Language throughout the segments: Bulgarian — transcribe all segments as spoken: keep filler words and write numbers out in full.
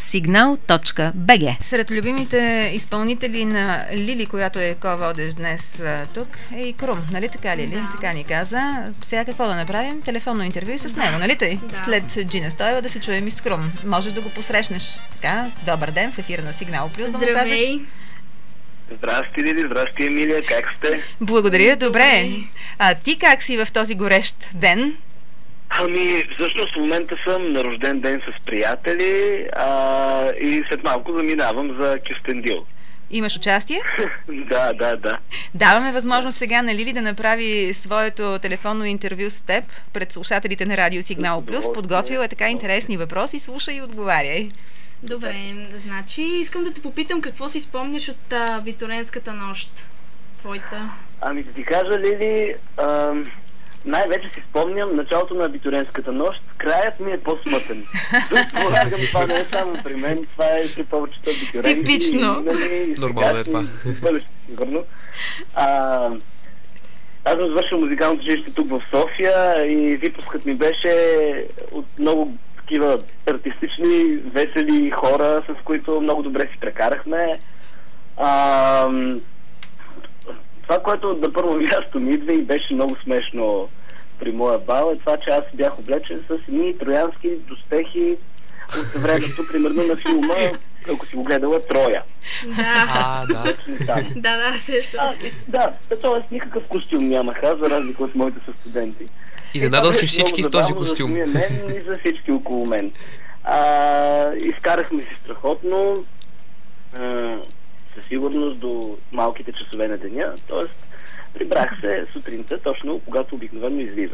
сигнал точка би джи. Сред любимите изпълнители на Лили, която е ко-водещ днес а, тук, е и Крум. Нали така, Лили? Да. Така ни каза. Сега какво да направим? Телефонно интервю с него, нали тъй? Да. След Джина Стоева да се чуем и с Крум. Можеш да го посрещнеш. Така, добър ден в ефира на Сигнал Плюс. Здравей! Да му кажеш... Здрасти, Лили, здрасти, Емилия, как сте? Благодаря, добре. А ти как си в този горещ ден? Ами, всъщност в момента съм на рожден ден с приятели а, и след малко заминавам за Кюстендил. Имаш участие? Да, да, да. Даваме възможност сега на Лили да направи своето телефонно интервю с теб пред слушателите на Радио Сигнал Плюс. Подготвила е така интересни въпроси. Слушай и отговаряй. Добре, значи искам да те попитам какво си спомняш от а, Виторенската нощ, твоята? Ами да ти кажа, Лили, а, най-вече си спомням началото на Абитуренската нощ, краят ми е по-смътен. Полагам, това не е само при мен, това е при повечето абитуренти. Типично. Нормално е това. Сигурно. А, аз съм завършил музикалното училище тук в София и випускът ми беше от много такива артистични, весели хора, с които много добре си прекарахме. А, това, което на първо място ми идва и беше много смешно при моя бал, е това, че аз бях облечен с едни троянски доспехи от времето, примерно на филма, ако си го гледала, Троя. Да, а, да. да, да, също. Да, т.е. никакъв костюм нямаха, за разлика от моите със студенти. И занадал си всички с този костюм. За мен и за всички около мен. А, изкарахме си страхотно, а, със сигурност до малките часове на деня, т.е. прибрах се сутринта, точно когато обикновено излизам.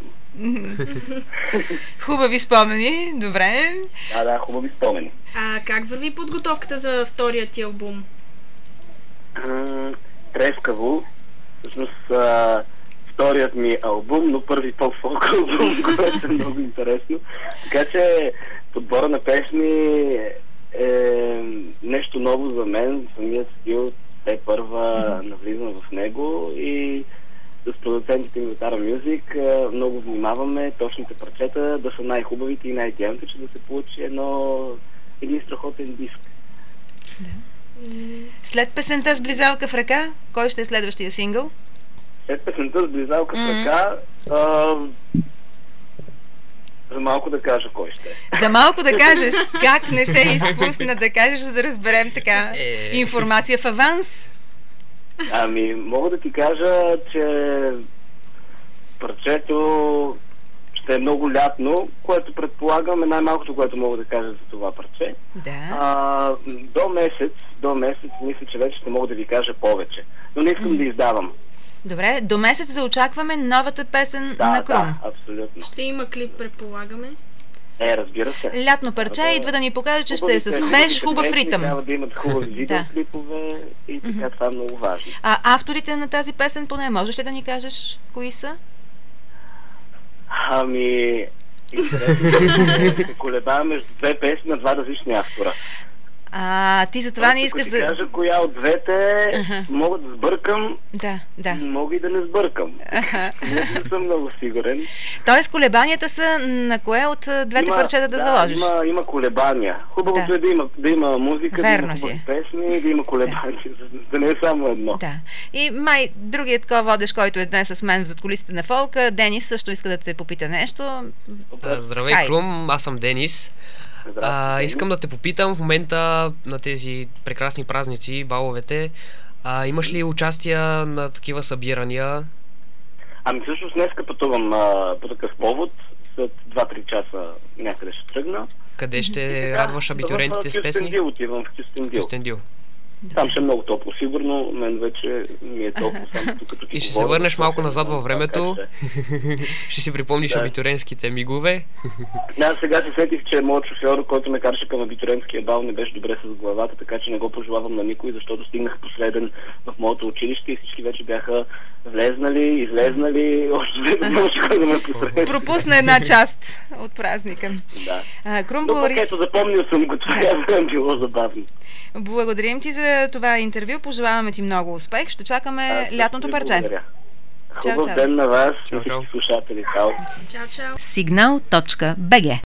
Хубави спомени, добре. Да, да, хубави спомени. А как върви подготовката за втория ти албум? А, трескаво. Всъщност а, вторият ми албум, но първи поп-фолк албум, което е много интересно. Така че подбора на песни е нещо ново за мен, самият стил, те първа навлизам в него и с продуцентите ми от Ара Music много внимаваме точните парчета да са най-хубавите и най-идеалните, че да се получи едно, един страхотен диск. Да. След песента с близалка в ръка, кой ще е следващия сингъл? След песента с близалка в ръка, а, за малко да кажа кой ще е. За малко да кажеш, как не се изпусна да кажеш, за да разберем така информация в аванс? Ами, мога да ти кажа, че парчето ще е много лятно, което предполагам е най-малкото, което мога да кажа за това парче. Да. А, до месец, до месец мисля, че вече ще мога да ви кажа повече. Но не искам mm. да издавам. Добре, до месец да очакваме новата песен да, на Крум. Да, абсолютно. Ще има клип, предполагаме. Е, разбира се. Лятно парче да, идва да ни покаже, че ще е със свеж, хубав ритъм. Трябва да имат хубави видеоклипове и така, mm-hmm. това е много важно. А авторите на тази песен поне, можеш ли да ни кажеш кои са? Ами, интересно се колебая между две песни на два различни автора. А, ти за това не искаш да... Ако ти кажа коя от двете, uh-huh. мога да сбъркам, да, да. мога и да не сбъркам. Uh-huh. Не съм много сигурен. Тоест колебанията са на кое от двете има, парчета да, да заложиш? Има, има колебания. Хубавото да. е да има, да има музика, Верно да има си. песни, да има колебания, да. да не е само едно. Да. И май другият такова водещ, който е днес с мен в задкулисите на фолка, Денис, също иска да те попита нещо. Здравей, Хай. Крум, аз съм Денис. А, искам да те попитам в момента на тези прекрасни празници, баловете, а, имаш ли участия на такива събирания? Ами всъщност днеска пътувам а, по такъв повод, след два-три часа някъде ще тръгна. Къде ще да, радваш абитурентите с песни? В Кюстендил отивам, в Кюстендил. Кюстендил. Там ще е много топло, сигурно. Мен вече ми е топло само тук, като ти И ще говоря, се върнеш малко назад във времето. Ще си припомниш да. абитуренските мигове. Да, сега се сетих, че моят шофьор, който ме караше към абитурентския бал, не беше добре с главата, така че не го пожелавам на никой, защото стигнах последен в моето училище и всички вече бяха влезнали, излезнали, още не може кой да ме посреща. Пропусна една част от празника. Да. А, Крум, но пакето запомнил съм го, това е било забавно. Благодарим ти за това интервю, пожелаваме ти много успех, ще чакаме а, лятното парче. Благодаря. Хубав ден на вас, чао, всички чао. слушатели. Чао. Чао, чао. сигнал точка би джи